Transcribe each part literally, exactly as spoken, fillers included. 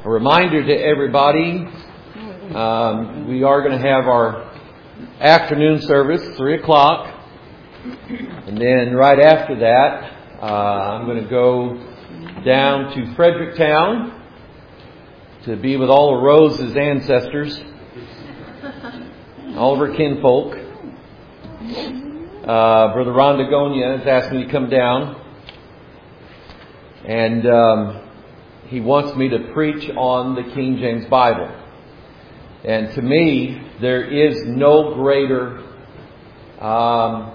A reminder to everybody, um, we are going to have our afternoon service, three o'clock. And then right after that, uh, I'm going to go down to Fredericktown to be with all of Rose's ancestors, all of her kinfolk. Uh, Brother Rondagonia has asked me to come down. And um, he wants me to preach on the King James Bible. And to me, there is no greater, um,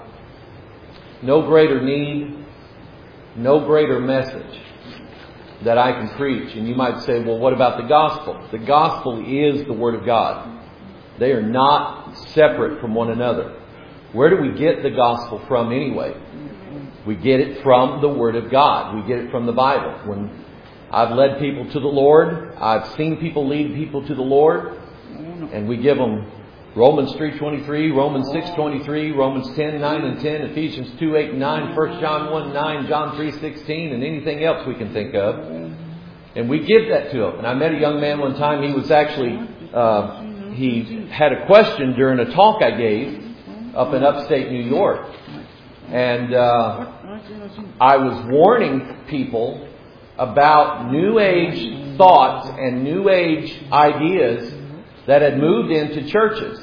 no greater need, no greater message that I can preach. And you might say, well, what about the gospel? The gospel is the Word of God. They are not separate from one another. Where do we get the gospel from anyway? We get it from the Word of God. We get it from the Bible. When I've led people to the Lord, I've seen people lead people to the Lord, and we give them Romans three twenty-three, Romans six twenty-three, Romans ten nine and ten, Ephesians two eight and nine, First John one nine, John three sixteen, and anything else we can think of. And we give that to them. And I met a young man one time. He was actually, uh, he had a question during a talk I gave up in upstate New York. And uh, I was warning people about New Age thoughts and New Age ideas that had moved into churches.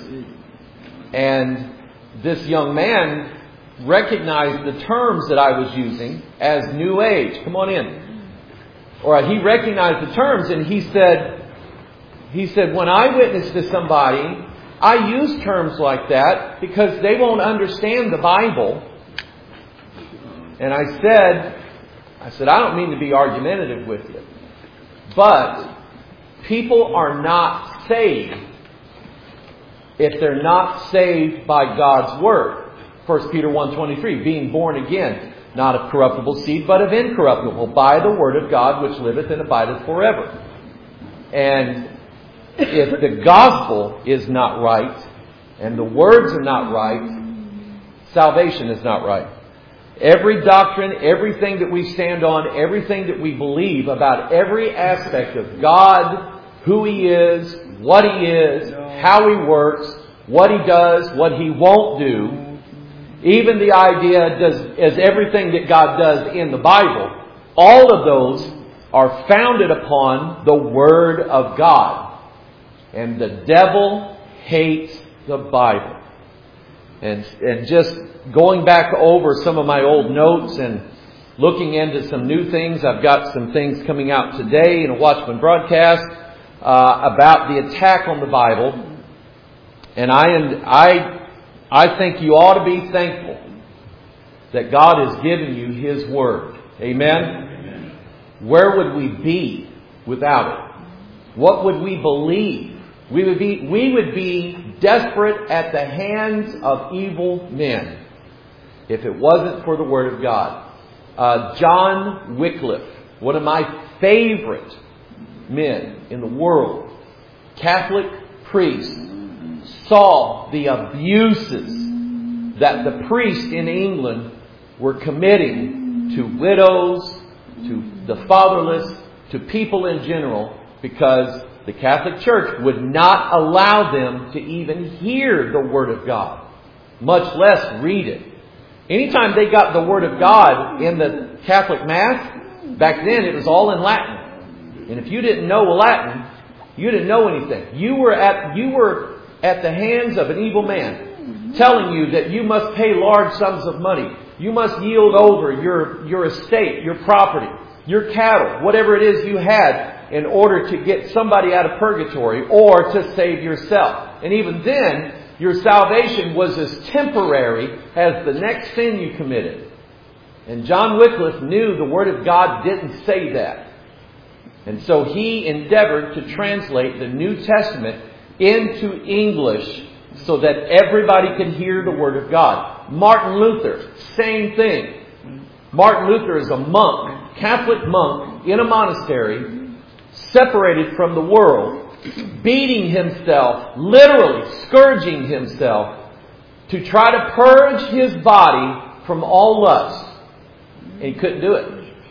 And this young man recognized the terms that I was using as New Age. Come on in. Or he recognized the terms, and he said, he said, when I witness to somebody, I use terms like that because they won't understand the Bible. And I said, I said, I don't mean to be argumentative with you, but people are not saved if they're not saved by God's Word. First Peter one twenty-three, being born again, not of corruptible seed, but of incorruptible, by the Word of God, which liveth and abideth forever. And if the gospel is not right, and the words are not right, salvation is not right. Every doctrine, everything that we stand on, everything that we believe about every aspect of God, who He is, what He is, how He works, what He does, what He won't do, even the idea does is everything that God does in the Bible, all of those are founded upon the Word of God. And the devil hates the Bible. And, and just going back over some of my old notes and looking into some new things. I've got some things coming out today in a Watchman broadcast uh, about the attack on the Bible. And I, and I, I think you ought to be thankful that God has given you His Word. Amen? Amen. Where would we be without it? What would we believe? We would be, we would be desperate at the hands of evil men if it wasn't for the Word of God. Uh, John Wycliffe, one of my favorite men in the world, Catholic priest, saw the abuses that the priests in England were committing to widows, to the fatherless, to people in general, because the Catholic Church would not allow them to even hear the Word of God, much less read it. Anytime they got the Word of God in the Catholic Mass, back then it was all in Latin. And if you didn't know Latin, you didn't know anything. You were at you were at the hands of an evil man telling you that you must pay large sums of money. You must yield over your, your estate, your property, your cattle, whatever it is you had, in order to get somebody out of purgatory or to save yourself. And even then, your salvation was as temporary as the next sin you committed. And John Wycliffe knew the Word of God didn't say that. And so he endeavored to translate the New Testament into English so that everybody can hear the Word of God. Martin Luther, same thing. Martin Luther is a monk, Catholic monk, in a monastery, separated from the world, beating himself, literally scourging himself, to try to purge his body from all lust. And he couldn't do it.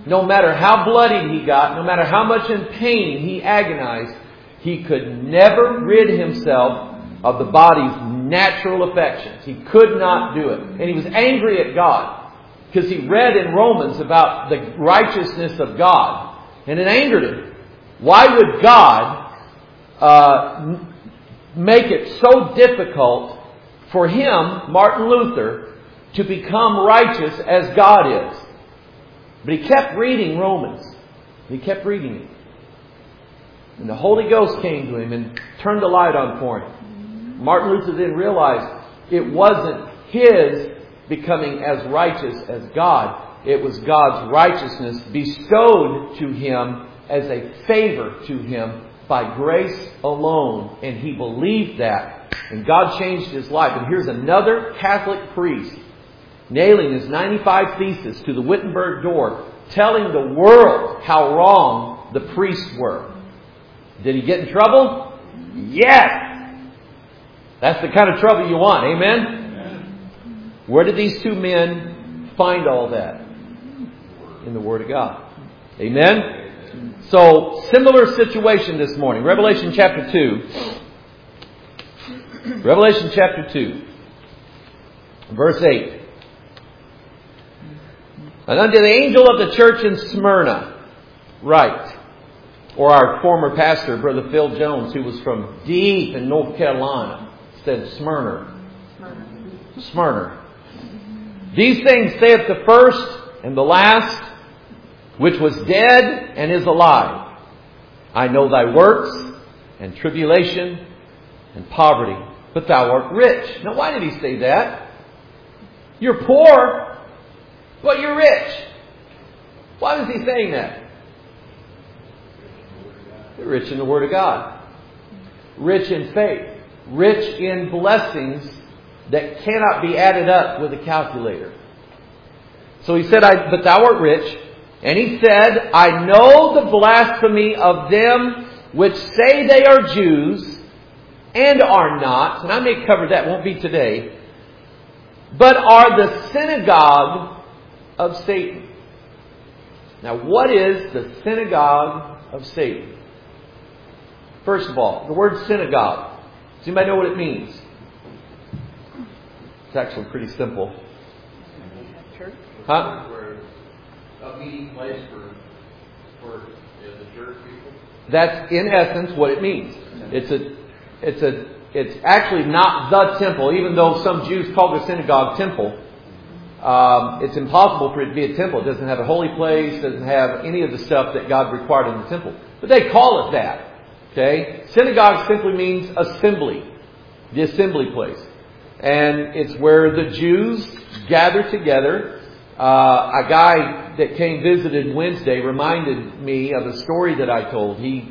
no matter how bloodied he got, no matter how much in pain he agonized, he could never rid himself of the body's natural affections. He could not do it. And he was angry at God because he read in Romans about the righteousness of God. And it angered him. Why would God uh, make it so difficult for him, Martin Luther, to become righteous as God is? But he kept reading Romans. He kept reading it. And the Holy Ghost came to him and turned the light on for him. Martin Luther then realized it wasn't his becoming as righteous as God. It was God's righteousness bestowed to him as a favor to him by grace alone. And he believed that. And God changed his life. And here's another Catholic priest nailing his ninety-five Theses to the Wittenberg door, telling the world how wrong the priests were. Did he get in trouble? Yes! That's the kind of trouble you want. Amen? Amen. Where did these two men find all that? In the Word of God. Amen? Amen. So, similar situation this morning. Revelation chapter two. Revelation chapter two. Verse eight. And unto the angel of the church in Smyrna, write. Or our former pastor, Brother Phil Jones, who was from deep in North Carolina, said Smyrna. Smyrna. Smyrna. These things saith the first and the last, which was dead and is alive. I know thy works and tribulation and poverty, but thou art rich. Now why did he say that? You're poor, but you're rich. Why was he saying that? You're rich in the Word of God. Rich in faith. Rich in blessings that cannot be added up with a calculator. So he said, I, but thou art rich. And he said, I know the blasphemy of them which say they are Jews and are not. And I may cover that, won't be today. But are the synagogue of Satan. Now, what is the synagogue of Satan? First of all, the word synagogue. Does anybody know what it means? It's actually pretty simple. Church? Huh? A meeting place for, for the church people? That's in essence what it means. It's a, it's a, it's actually not the temple, even though some Jews call the synagogue temple. Um, it's impossible for it to be a temple. It doesn't have a holy place, doesn't have any of the stuff that God required in the temple. But they call it that. Okay? Synagogue simply means assembly. The assembly place. And it's where the Jews gather together. Uh, a guy that came visited Wednesday reminded me of a story that I told. He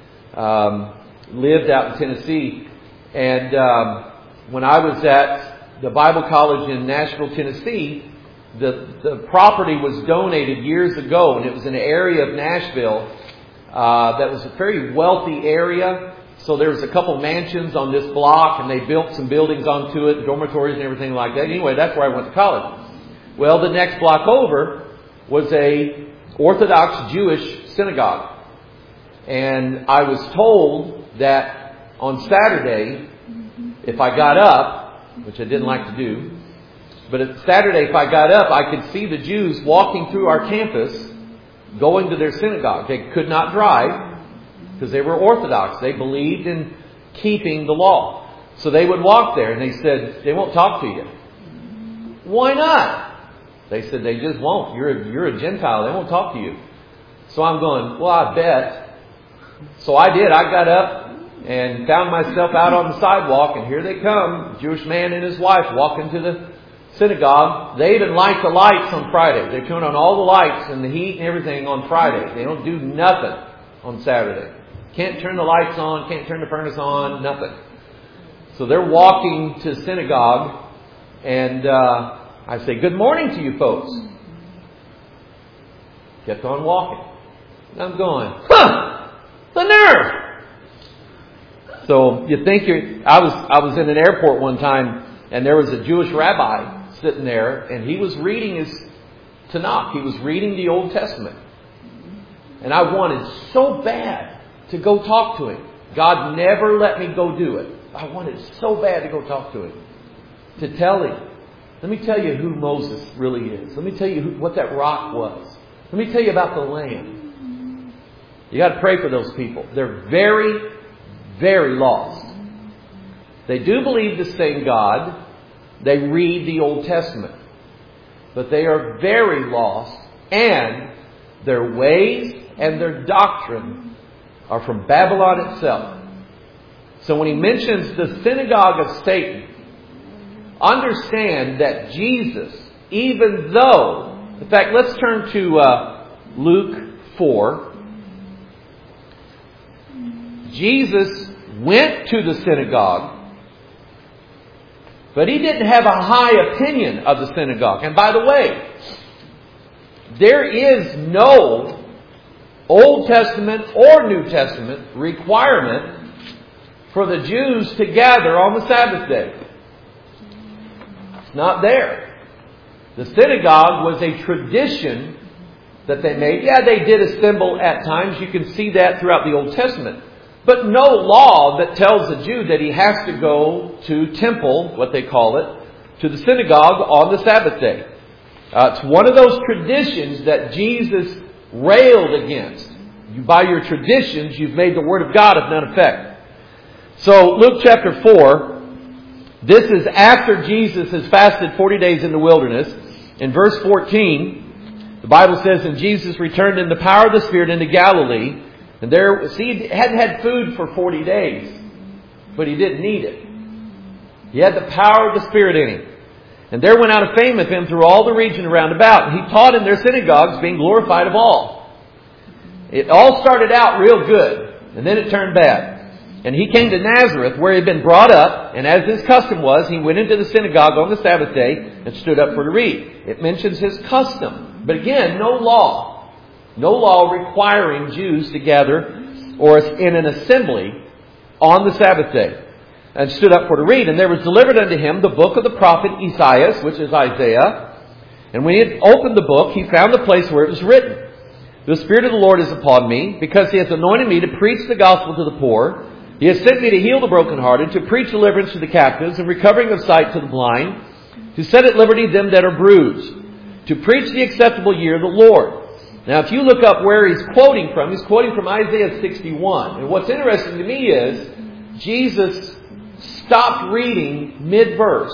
um, lived out in Tennessee. And um, when I was at the Bible College in Nashville, Tennessee, the, the property was donated years ago. And it was an area of Nashville uh, that was a very wealthy area. So there was a couple mansions on this block, and they built some buildings onto it, dormitories and everything like that. Anyway, that's where I went to college. Well, the next block over was a Orthodox Jewish synagogue. And I was told that on Saturday, if I got up, which I didn't like to do, but at Saturday, if I got up, I could see the Jews walking through our campus, going to their synagogue. They could not drive, because they were Orthodox. They believed in keeping the law. So they would walk there, and they said, they won't talk to you. Why not? They said, they just won't. You're a, you're a Gentile. They won't talk to you. So I'm going, well, I bet. So I did. I got up and found myself out on the sidewalk, and here they come. Jewish man and his wife walking to the synagogue. They even light the lights on Friday. They turn on all the lights and the heat and everything on Friday. They don't do nothing on Saturday. Can't turn the lights on, can't turn the furnace on, nothing. So they're walking to synagogue, and uh, I say, good morning to you folks. Kept on walking. And I'm going, huh, the nerve. So you think you're, I was, I was in an airport one time, and there was a Jewish rabbi sitting there, and he was reading his Tanakh. He was reading the Old Testament. And I wanted so bad to go talk to him. God never let me go do it. I wanted so bad to go talk to him. To tell him, let me tell you who Moses really is. Let me tell you who, what that rock was. Let me tell you about the Lamb. You got to pray for those people. They're very, very lost. They do believe the same God. They read the Old Testament. But they are very lost. And their ways and their doctrine are from Babylon itself. So when he mentions the synagogue of Satan, understand that Jesus, even though... In fact, let's turn to uh, Luke four. Jesus went to the synagogue, but he didn't have a high opinion of the synagogue. And by the way, there is no Old Testament or New Testament requirement for the Jews to gather on the Sabbath day. It's not there. The synagogue was a tradition that they made. Yeah, they did assemble at times. You can see that throughout the Old Testament. But no law that tells a Jew that he has to go to temple, what they call it, to the synagogue on the Sabbath day. Uh, it's one of those traditions that Jesus railed against. You, by your traditions, you've made the Word of God of none effect. So, Luke chapter four, this is after Jesus has fasted forty days in the wilderness. In verse fourteen, the Bible says, and Jesus returned in the power of the Spirit into Galilee. And there, see, he hadn't had food for forty days, but he didn't need it. He had the power of the Spirit in him. And there went out a fame of him through all the region around about. And he taught in their synagogues, being glorified of all. It all started out real good, and then it turned bad. And he came to Nazareth, where he had been brought up, and as his custom was, he went into the synagogue on the Sabbath day and stood up for to read. It mentions his custom. But again, no law. No law requiring Jews to gather or in an assembly on the Sabbath day. And stood up for to read. And there was delivered unto him the book of the prophet Esaias, which is Isaiah. And when he had opened the book, he found the place where it was written, the Spirit of the Lord is upon me, because he has anointed me to preach the gospel to the poor. He has sent me to heal the brokenhearted, to preach deliverance to the captives, and recovering of sight to the blind, to set at liberty them that are bruised, to preach the acceptable year of the Lord. Now, if you look up where he's quoting from, he's quoting from Isaiah sixty-one. And what's interesting to me is Jesus stopped reading mid-verse.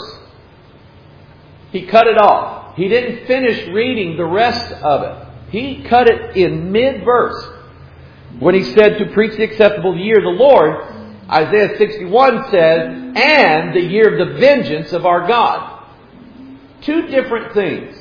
He cut it off. He didn't finish reading the rest of it. He cut it in mid-verse. When he said to preach the acceptable year of the Lord, Isaiah sixty-one says, and the year of the vengeance of our God. Two different things.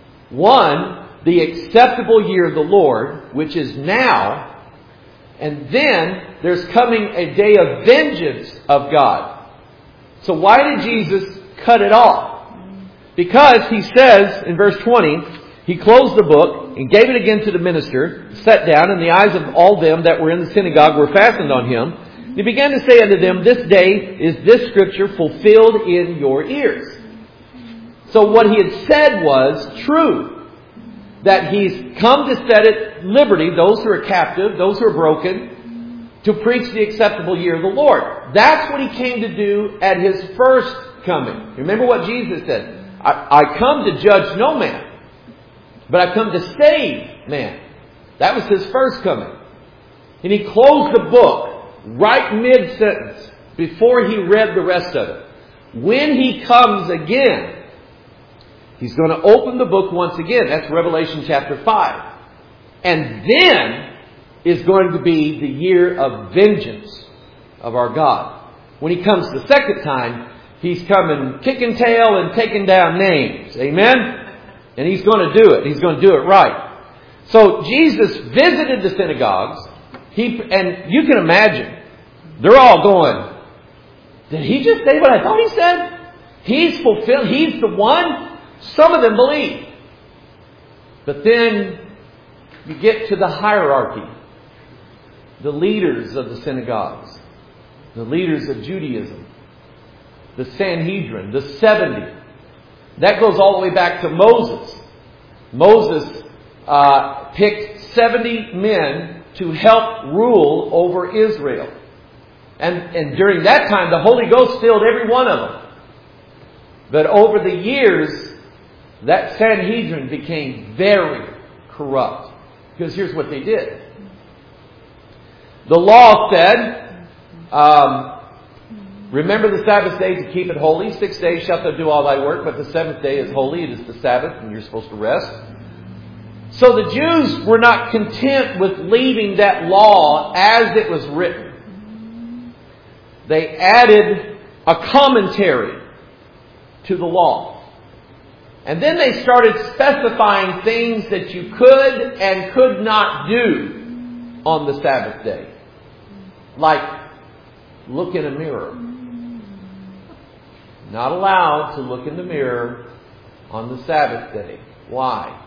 One, the acceptable year of the Lord, which is now. And then there's coming a day of vengeance of God. So why did Jesus cut it off? Because he says in verse twenty, he closed the book and gave it again to the minister, sat down, and the eyes of all them that were in the synagogue were fastened on him. And he began to say unto them, this day is this scripture fulfilled in your ears. So what he had said was true. That he's come to set at liberty those who are captive, those who are broken, to preach the acceptable year of the Lord. That's what he came to do at his first coming. Remember what Jesus said. I, I come to judge no man, but I come to save man. That was his first coming. And he closed the book right mid-sentence before he read the rest of it. When he comes again, he's going to open the book once again. That's Revelation chapter five. And then is going to be the year of vengeance of our God. When he comes the second time, he's coming kicking tail and taking down names. Amen? And he's going to do it. He's going to do it right. So Jesus visited the synagogues. He, and you can imagine, they're all going, did he just say what I thought he said? He's fulfilled. He's the one. Some of them believe. But then you get to the hierarchy. The leaders of the synagogues. The leaders of Judaism. The Sanhedrin. The seventy. That goes all the way back to Moses. Moses uh, picked seventy men to help rule over Israel. And, and during that time, the Holy Ghost filled every one of them. But over the years, that Sanhedrin became very corrupt. Because here's what they did. The law said, um, remember the Sabbath day to keep it holy. Six days shalt thou do all thy work, but the seventh day is holy. It is the Sabbath, and you're supposed to rest. So the Jews were not content with leaving that law as it was written. They added a commentary to the law. And then they started specifying things that you could and could not do on the Sabbath day. Like, look in a mirror. Not allowed to look in the mirror on the Sabbath day. Why?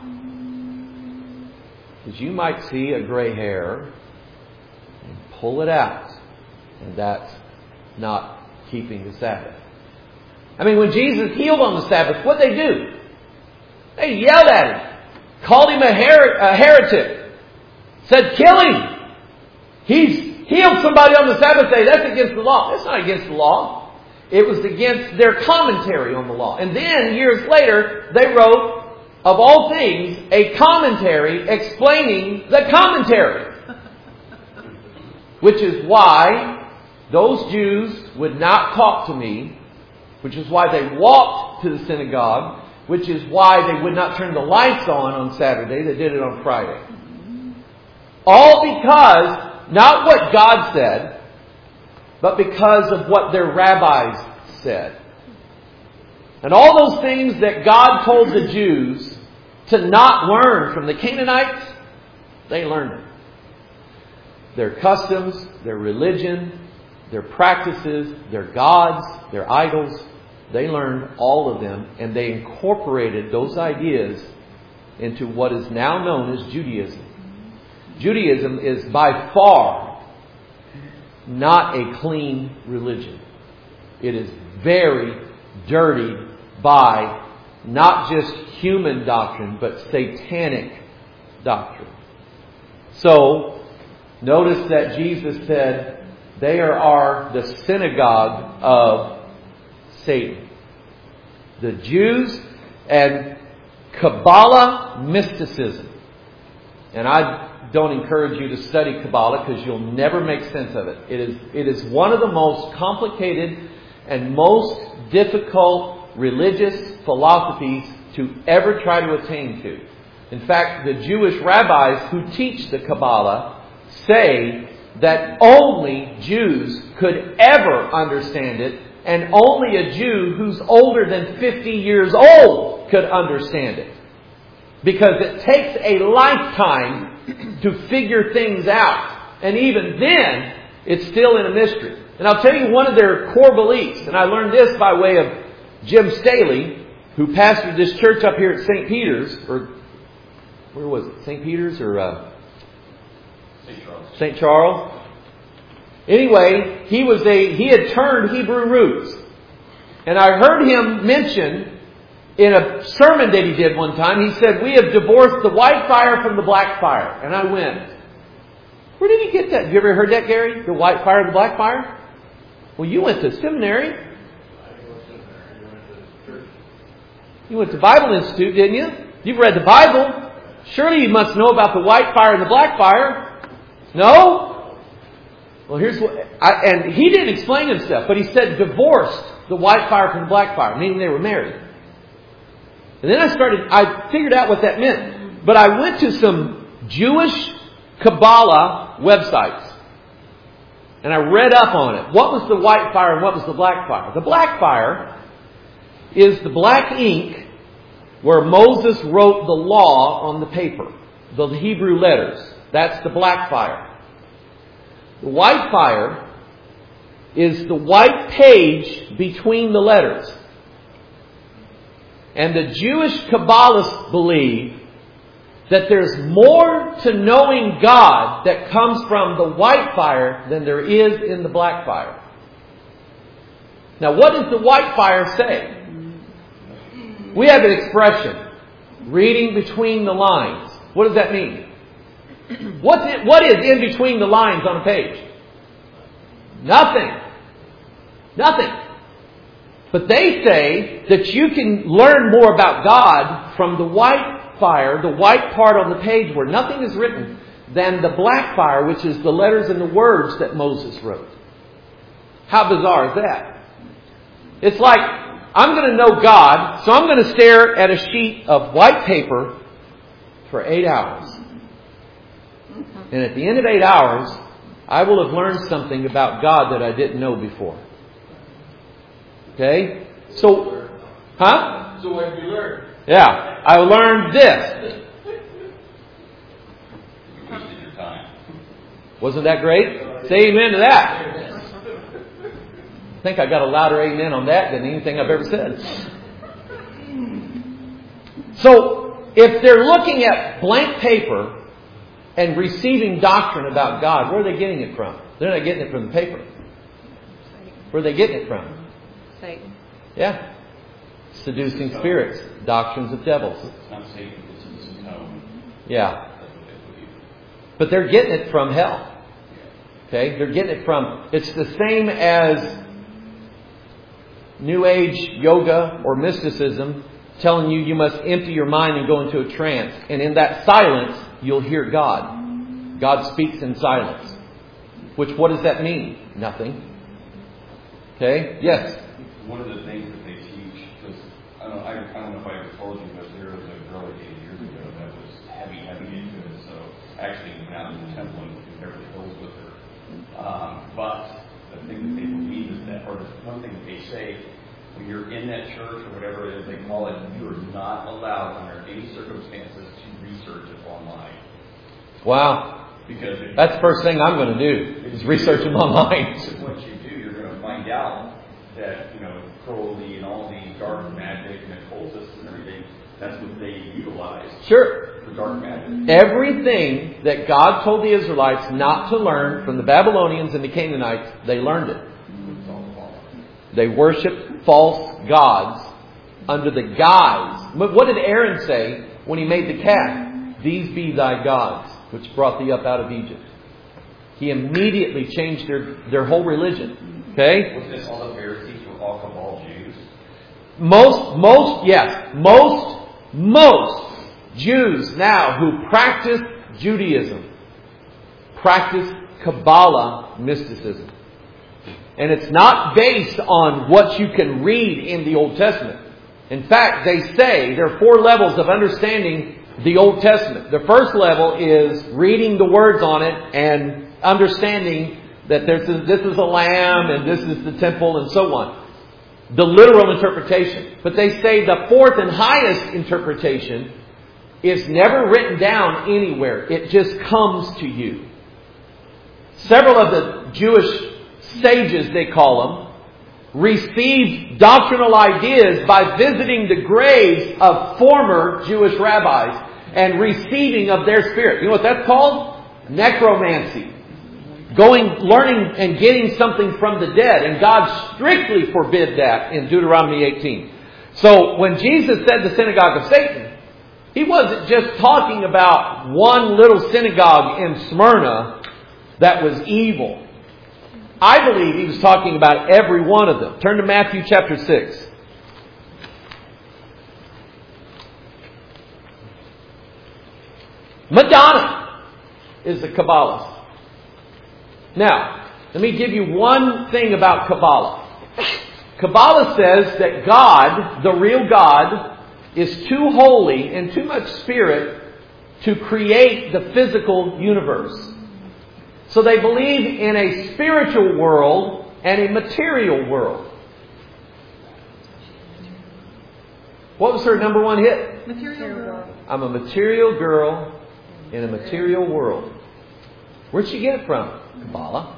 Because you might see a gray hair and pull it out. And that's not keeping the Sabbath. I mean, when Jesus healed on the Sabbath, what did they do? They yelled at him. Called him a, her- a heretic. Said, kill him. He's healed somebody on the Sabbath day. That's against the law. That's not against the law. It was against their commentary on the law. And then, years later, they wrote, of all things, a commentary explaining the commentary. Which is why those Jews would not talk to me. Which is why they walked to the synagogue. Which is why they would not turn the lights on on Saturday. They did it on Friday. All because, not what God said, but because of what their rabbis said. And all those things that God told the Jews to not learn from the Canaanites, they learned them. Their customs, their religion, their practices, their gods, their idols, they learned all of them, and they incorporated those ideas into what is now known as Judaism. Judaism is by far not a clean religion. It is very dirty by not just human doctrine, but satanic doctrine. So, notice that Jesus said, they are the synagogue of Satan. The Jews and Kabbalah mysticism. And I don't encourage you to study Kabbalah because you'll never make sense of it. It is, it is one of the most complicated and most difficult religious philosophies to ever try to attain to. In fact, the Jewish rabbis who teach the Kabbalah say that only Jews could ever understand it, and only a Jew who's older than fifty years old could understand it. Because it takes a lifetime to figure things out. And even then, it's still in a mystery. And I'll tell you one of their core beliefs, and I learned this by way of Jim Staley, who pastored this church up here at Saint Peter's, or where was it? Saint Peter's or uh, Saint Charles. Saint Charles. Anyway, he was a he had turned Hebrew roots, and I heard him mention in a sermon that he did one time. He said, "We have divorced the white fire from the black fire," and I went, "Where did he get that? Have you ever heard that, Gary? The white fire and the black fire?" Well, you went to seminary. You went to Bible Institute, didn't you? You've read the Bible. Surely you must know about the white fire and the black fire. No? Well, here's what... I, and he didn't explain himself, but he said divorced the white fire from the black fire, meaning they were married. And then I started... I figured out what that meant. But I went to some Jewish Kabbalah websites. And I read up on it. What was the white fire and what was the black fire? The black fire is the black ink where Moses wrote the law on the paper. The Hebrew letters. That's the black fire. The white fire is the white page between the letters. And the Jewish Kabbalists believe that there's more to knowing God that comes from the white fire than there is in the black fire. Now, what does the white fire say? We have an expression, reading between the lines. What does that mean? What's it, what is in between the lines on a page? Nothing. Nothing. But they say that you can learn more about God from the white fire, the white part on the page where nothing is written, than the black fire, which is the letters and the words that Moses wrote. How bizarre is that? It's like, I'm going to know God, so I'm going to stare at a sheet of white paper for eight hours. And at the end of eight hours, I will have learned something about God that I didn't know before. Okay? So, huh? So what did you learn? Yeah, I learned this. You wasted your time. Wasn't that great? Say amen to that. I think I got a louder amen on that than anything I've ever said. So, if they're looking at blank paper and receiving doctrine about God, where are they getting it from? They're not getting it from the paper. Where are they getting it from? Satan. Yeah. Seducing spirits. Doctrines of devils. It's not Satan, it's his tone. Yeah. That's what they believe. But they're getting it from hell. Okay? They're getting it from... It's the same as New Age yoga or mysticism telling you you must empty your mind and go into a trance. And in that silence, you'll hear God. God speaks in silence. Which, what does that mean? Nothing. Okay? Yes? One of the things that they teach, because I don't, I, I don't know if I ever told you, but there was a girl like eight years ago that was heavy, heavy into it. So actually went down to the temple and in Beverly Hills with her. Um, but the thing that they believe is that, or the one thing that they say, when you're in that church or whatever it is they call it, you are not allowed under any circumstances to research it online. Wow. Because if That's the first thing I'm going to do, is research them online. What you do, you're going to find out that, you know, Crowley and all the dark magic and occultists and everything, that's what they utilize. Sure. For dark magic. Everything that God told the Israelites not to learn from the Babylonians and the Canaanites, they learned it. It's all false. They worshipped false gods under the guise. But what did Aaron say when he made the calf? These be thy gods, which brought thee up out of Egypt. He immediately changed their, their whole religion. Okay? Was this all the Pharisees were all Cabal Jews? Most, most, yes, most, most Jews now who practice Judaism practice Kabbalah mysticism. And it's not based on what you can read in the Old Testament. In fact, they say there are four levels of understanding the Old Testament. The first level is reading the words on it and understanding that this is, this is a lamb and this is the temple and so on. The literal interpretation. But they say the fourth and highest interpretation is never written down anywhere. It just comes to you. Several of the Jewish sages, they call them, received doctrinal ideas by visiting the graves of former Jewish rabbis and receiving of their spirit. You know what that's called? Necromancy. Going, learning and getting something from the dead. And God strictly forbid that in Deuteronomy eighteen. So when Jesus said the synagogue of Satan, He wasn't just talking about one little synagogue in Smyrna that was evil. I believe He was talking about every one of them. Turn to Matthew chapter six. Madonna is a Kabbalist. Now, let me give you one thing about Kabbalah. Kabbalah says that God, the real God, is too holy and too much spirit to create the physical universe. So they believe in a spiritual world and a material world. What was her number one hit? Material world. I'm a material girl in a material world. Where'd she get it from? Kabbalah.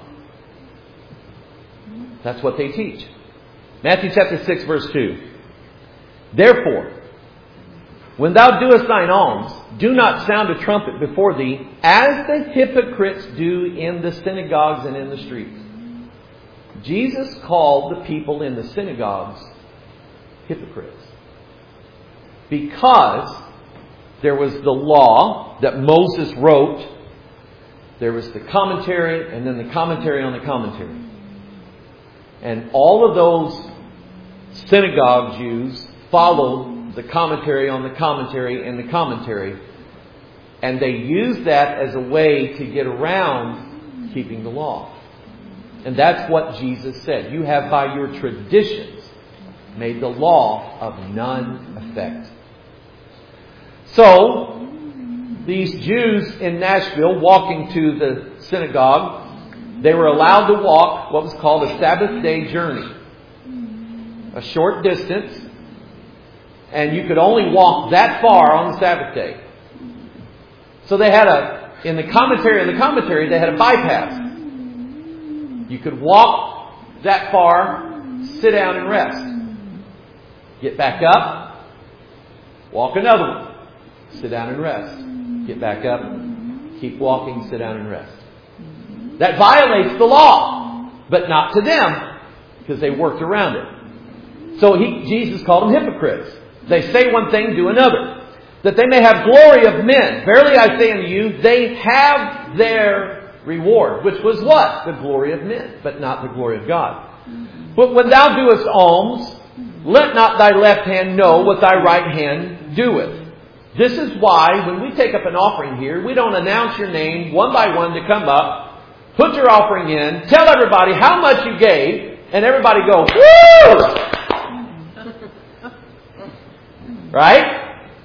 That's what they teach. Matthew chapter six verse two. Therefore, when thou doest thine alms, do not sound a trumpet before thee, as the hypocrites do in the synagogues and in the streets. Jesus called the people in the synagogues hypocrites. Because there was the law that Moses wrote, there was the commentary, and then the commentary on the commentary. And all of those synagogue Jews followed the commentary on the commentary and the commentary. And they used that as a way to get around keeping the law. And that's what Jesus said. You have by your traditions made the law of none effect. So, these Jews in Nashville walking to the synagogue, they were allowed to walk what was called a Sabbath day journey. A short distance. And you could only walk that far on the Sabbath day. So they had a, in the commentary, in the commentary, they had a bypass. You could walk that far, sit down and rest. Get back up, walk another one, sit down and rest. Get back up, keep walking, sit down and rest. That violates the law, but not to them, because they worked around it. So he, Jesus called them hypocrites. They say one thing, do another. That they may have glory of men. Verily I say unto you, they have their reward. Which was what? The glory of men, but not the glory of God. But when thou doest alms, let not thy left hand know what thy right hand doeth. This is why when we take up an offering here, we don't announce your name one by one to come up, put your offering in, tell everybody how much you gave, and everybody go, woo! Right?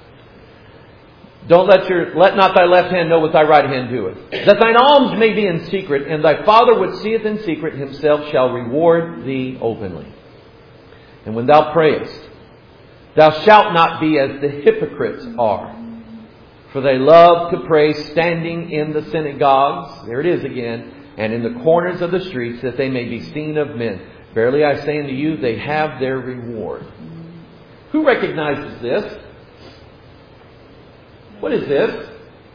Don't let your let not thy left hand know what thy right hand doeth. That thine alms may be in secret, and thy Father which seeth in secret himself shall reward thee openly. And when thou prayest, thou shalt not be as the hypocrites are. For they love to pray standing in the synagogues, there it is again, and in the corners of the streets, that they may be seen of men. Verily I say unto you, they have their reward. Who recognizes this? What is this?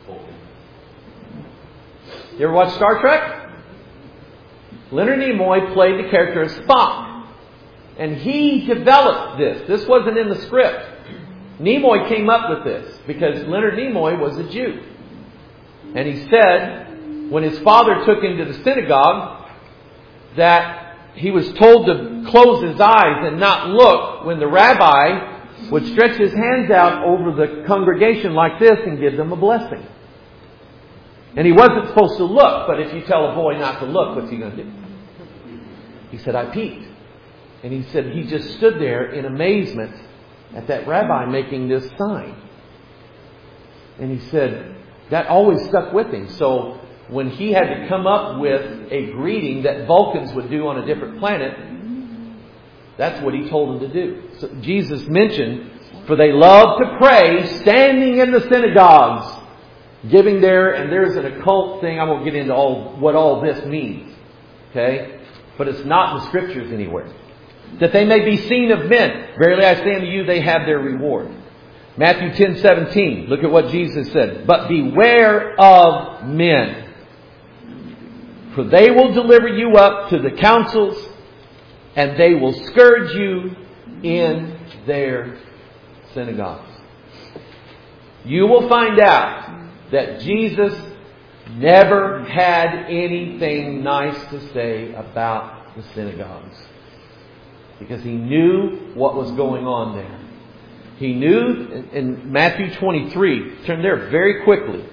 You ever watch Star Trek? Leonard Nimoy played the character of Spock. And he developed this. This wasn't in the script. Nimoy came up with this because Leonard Nimoy was a Jew. And he said when his father took him to the synagogue that he was told to close his eyes and not look when the rabbi would stretch his hands out over the congregation like this and give them a blessing. And he wasn't supposed to look, but if you tell a boy not to look, what's he going to do? He said, I peeked. And he said he just stood there in amazement at that rabbi making this sign. And he said that always stuck with him. So when he had to come up with a greeting that Vulcans would do on a different planet, that's what he told them to do. So Jesus mentioned, for they love to pray standing in the synagogues, giving their, and there's an occult thing, I won't get into all what all this means. Okay? But it's not in the scriptures anywhere. That they may be seen of men. Verily I say unto you, they have their reward. Matthew ten seventeen. Look at what Jesus said. But beware of men, for they will deliver you up to the councils, and they will scourge you in their synagogues. You will find out that Jesus never had anything nice to say about the synagogues. Because he knew what was going on there. He knew in Matthew twenty-three, turn there very quickly.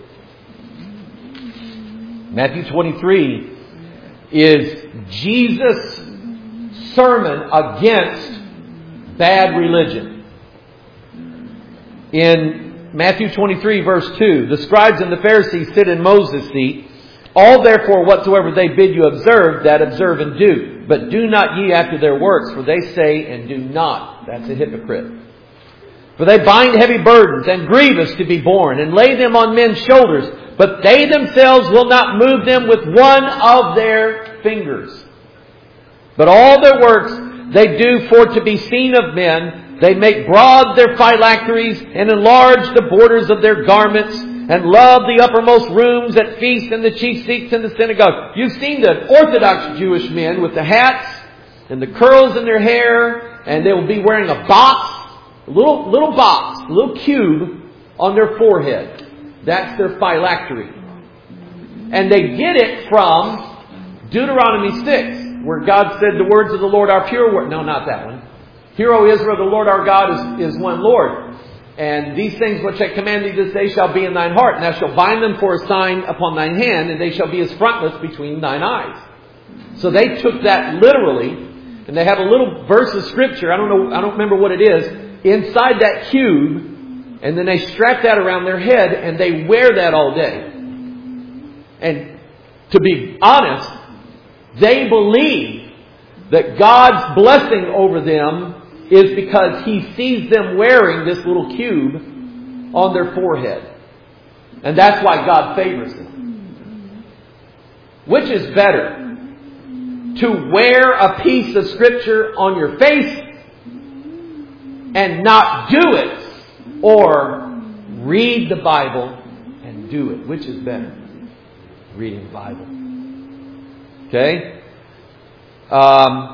Matthew twenty-three is Jesus' sermon against bad religion. In Matthew twenty-three verse two, the scribes and the Pharisees sit in Moses' seat. All therefore whatsoever they bid you observe, that observe and do. But do not ye after their works, for they say and do not. That's a hypocrite. For they bind heavy burdens and grievous to be borne, and lay them on men's shoulders, but they themselves will not move them with one of their fingers. But all their works they do for to be seen of men. They make broad their phylacteries, and enlarge the borders of their garments, and love the uppermost rooms at feasts and the chief seats in the synagogue. You've seen the Orthodox Jewish men with the hats and the curls in their hair, and they will be wearing a box, a little, little box, a little cube on their forehead. That's their phylactery. And they get it from Deuteronomy six, where God said, the words of the Lord are pure words. No, not that one. Hear, O Israel, the Lord our God is, is one Lord. And these things which I command thee this day shall be in thine heart. And thou shalt bind them for a sign upon thine hand, and they shall be as frontlets between thine eyes. So they took that literally, and they have a little verse of Scripture, I don't know, I don't remember what it is, inside that cube, and then they strap that around their head, and they wear that all day. And to be honest, they believe that God's blessing over them is because He sees them wearing this little cube on their forehead. And that's why God favors them. Which is better? To wear a piece of Scripture on your face and not do it, or read the Bible and do it? Which is better? Reading the Bible. Okay? Um,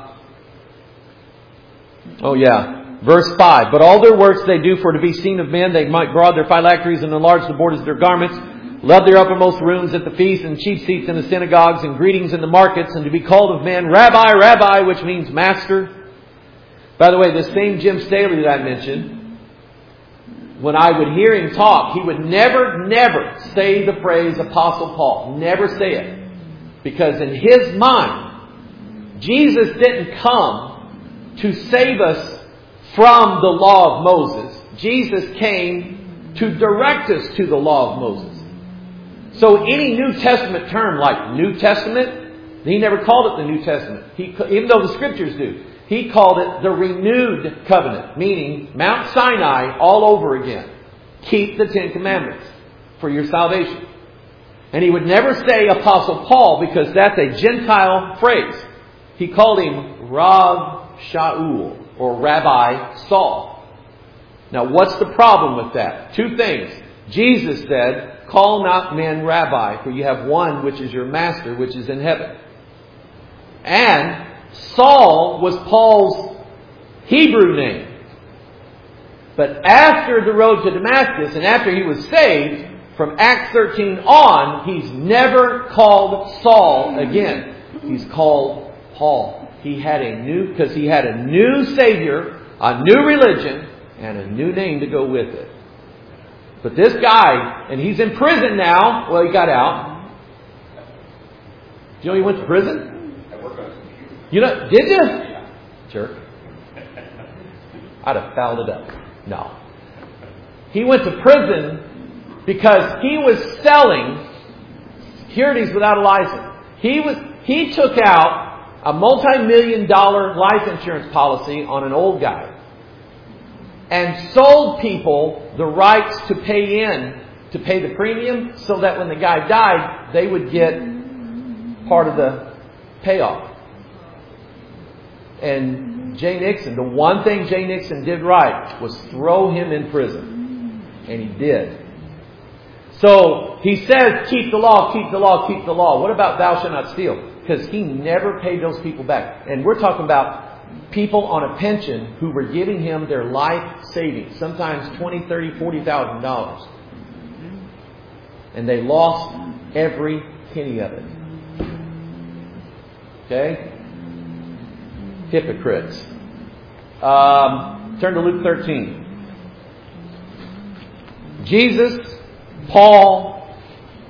oh yeah. Verse five. But all their works they do for to be seen of men. They might broad their phylacteries and enlarge the borders of their garments. Love their uppermost rooms at the feast and chief seats in the synagogues and greetings in the markets, and to be called of men Rabbi, Rabbi, which means master. By the way, this same Jim Staley that I mentioned, when I would hear him talk, he would never, never say the phrase Apostle Paul. Never say it. Because in his mind, Jesus didn't come to save us from the law of Moses. Jesus came to direct us to the law of Moses. So any New Testament term like New Testament, he never called it the New Testament. He, even though the Scriptures do. He called it the renewed covenant, meaning Mount Sinai all over again. Keep the Ten Commandments for your salvation. And he would never say Apostle Paul because that's a Gentile phrase. He called him Rav Shaul or Rabbi Saul. Now what's the problem with that? Two things. Jesus said, call not men Rabbi, for you have one which is your master, which is in heaven. And Saul was Paul's Hebrew name. But after the road to Damascus and after he was saved, from Acts thirteen on, he's never called Saul again. He's called Paul. He had a new, because he had a new Savior, a new religion, and a new name to go with it. But this guy, and he's in prison now. Well, he got out. Do you know he went to prison? I work on a computer. You know, did you? Yeah. Jerk. I'd have fouled it up. No. He went to prison because he was selling securities without a license. He was he took out a multi-million dollar life insurance policy on an old guy and sold people the rights to pay in, to pay the premium, so that when the guy died, they would get part of the payoff. And Jay Nixon, the one thing Jay Nixon did right was throw him in prison. And he did. So he says, keep the law, keep the law, keep the law. What about thou shalt not steal? Because he never paid those people back. And we're talking about people on a pension who were giving him their life savings, sometimes twenty, thirty, forty thousand dollars. And they lost every penny of it. Okay? Hypocrites. Um, turn to Luke thirteen. Jesus, Paul,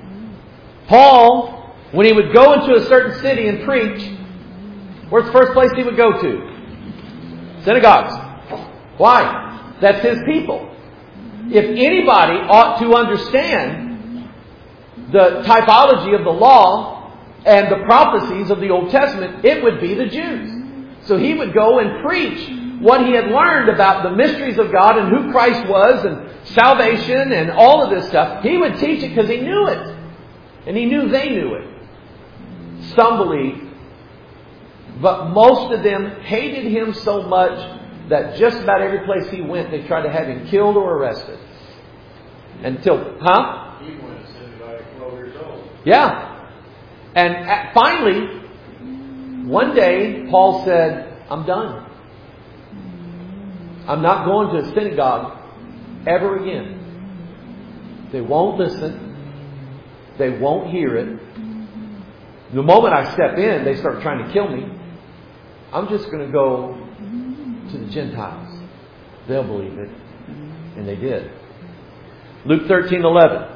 Paul, when he would go into a certain city and preach, where's the first place he would go to? Synagogues. Why? That's his people. If anybody ought to understand the typology of the law and the prophecies of the Old Testament, it would be the Jews. So he would go and preach what he had learned about the mysteries of God and who Christ was and salvation and all of this stuff. He would teach it because he knew it. And he knew they knew it. Some believed. But most of them hated him so much that just about every place he went, they tried to have him killed or arrested. Until, huh? He went to synagogue at twelve years old. Yeah. And at, finally, one day, Paul said, I'm done. I'm not going to a synagogue ever again. They won't listen. They won't hear it. The moment I step in, they start trying to kill me. I'm just going to go to the Gentiles. They'll believe it. And they did. Luke thirteen eleven.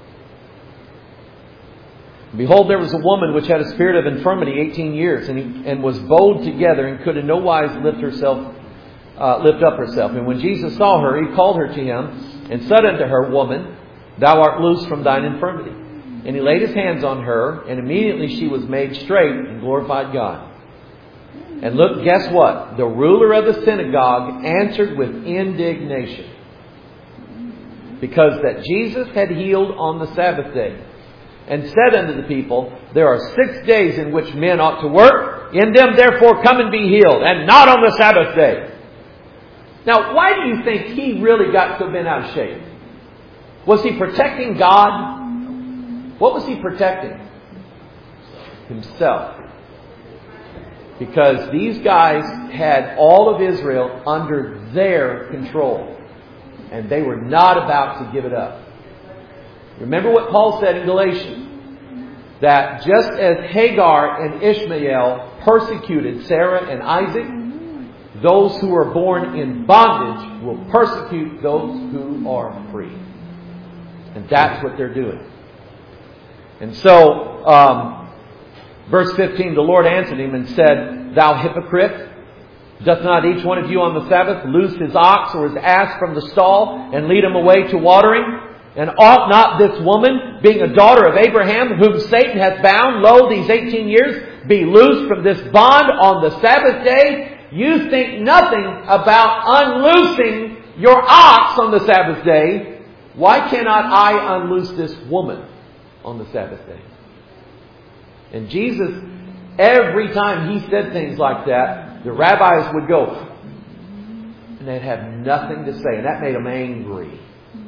Behold, there was a woman which had a spirit of infirmity eighteen years, and, he, and was bowed together, and could in no wise lift herself, uh, lift up herself. And when Jesus saw her, He called her to Him, and said unto her, Woman, thou art loosed from thine infirmity. And He laid His hands on her, and immediately she was made straight, and glorified God. And look, guess what? The ruler of the synagogue answered with indignation, because that Jesus had healed on the Sabbath day, and said unto the people, There are six days in which men ought to work. In them therefore come and be healed, and not on the Sabbath day. Now, why do you think he really got so bent out of shape? Was he protecting God? What was he protecting? Himself. Because these guys had all of Israel under their control. And they were not about to give it up. Remember what Paul said in Galatians. That just as Hagar and Ishmael persecuted Sarah and Isaac, those who are born in bondage will persecute those who are free. And that's what they're doing. And so, um, verse fifteen, the Lord answered him and said, Thou hypocrite, doth not each one of you on the Sabbath loose his ox or his ass from the stall and lead him away to watering? And ought not this woman, being a daughter of Abraham, whom Satan hath bound, lo, these eighteen years, be loosed from this bond on the Sabbath day? You think nothing about unloosing your ox on the Sabbath day. Why cannot I unloose this woman on the Sabbath day? And Jesus, every time He said things like that, the rabbis would go, and they'd have nothing to say. And that made them angry.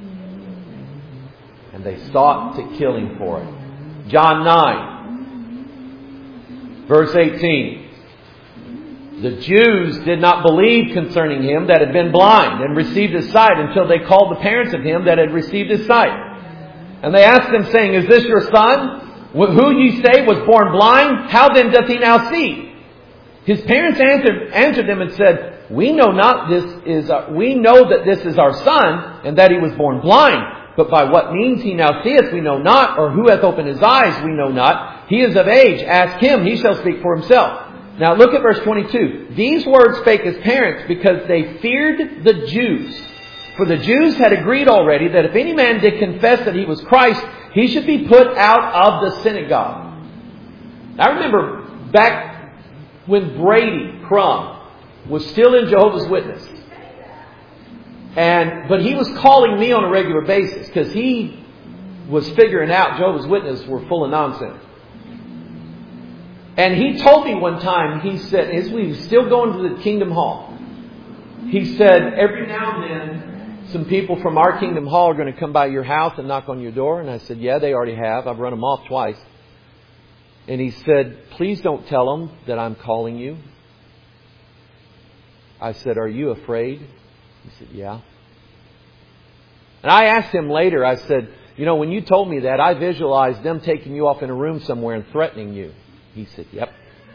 And they sought to kill Him for it. John nine, verse eighteen. The Jews did not believe concerning Him that had been blind and received His sight until they called the parents of him that had received His sight. And they asked them, saying, Is this your son, who ye say was born blind? How then doth he now see? His parents answered, answered them and said, We know not this is our, we know that this is our son, and that he was born blind. But by what means he now seeth we know not, or who hath opened his eyes we know not. He is of age. Ask him, he shall speak for himself. Now look at verse twenty-two. These words spake his parents because they feared the Jews. For the Jews had agreed already that if any man did confess that he was Christ, he should be put out of the synagogue. I remember back when Brady Crum was still in Jehovah's Witness. And but he was calling me on a regular basis because he was figuring out Jehovah's Witnesses were full of nonsense. And he told me one time, he said, as we were still going to the Kingdom Hall, he said, every now and then, some people from our Kingdom Hall are going to come by your house and knock on your door. And I said, yeah, they already have. I've run them off twice. And he said, please don't tell them that I'm calling you. I said, are you afraid? He said, yeah. And I asked him later, I said, you know, when you told me that, I visualized them taking you off in a room somewhere and threatening you. He said, yep.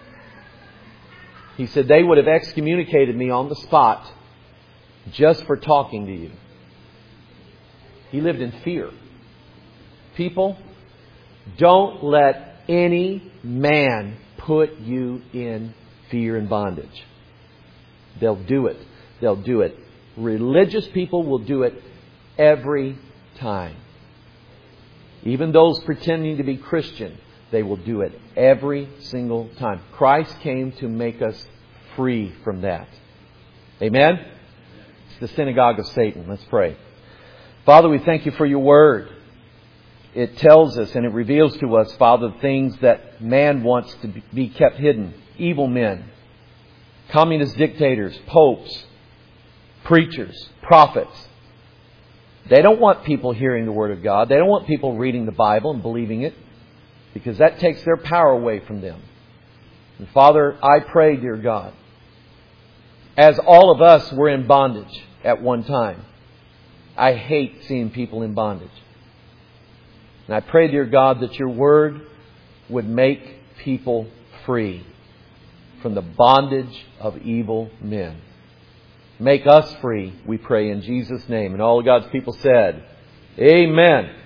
He said, they would have excommunicated me on the spot just for talking to you. He lived in fear. People, don't let any man put you in fear and bondage. They'll do it. They'll do it. Religious people will do it every time. Even those pretending to be Christian, they will do it every single time. Christ came to make us free from that. Amen? It's the synagogue of Satan. Let's pray. Father, we thank you for your word. It tells us and it reveals to us, Father, things that man wants to be kept hidden. Evil men, communist dictators, popes, preachers, prophets. They don't want people hearing the Word of God. They don't want people reading the Bible and believing it, because that takes their power away from them. And Father, I pray, dear God, as all of us were in bondage at one time, I hate seeing people in bondage. And I pray, dear God, that your Word would make people free from the bondage of evil men. Make us free, we pray in Jesus' name. And all of God's people said, Amen.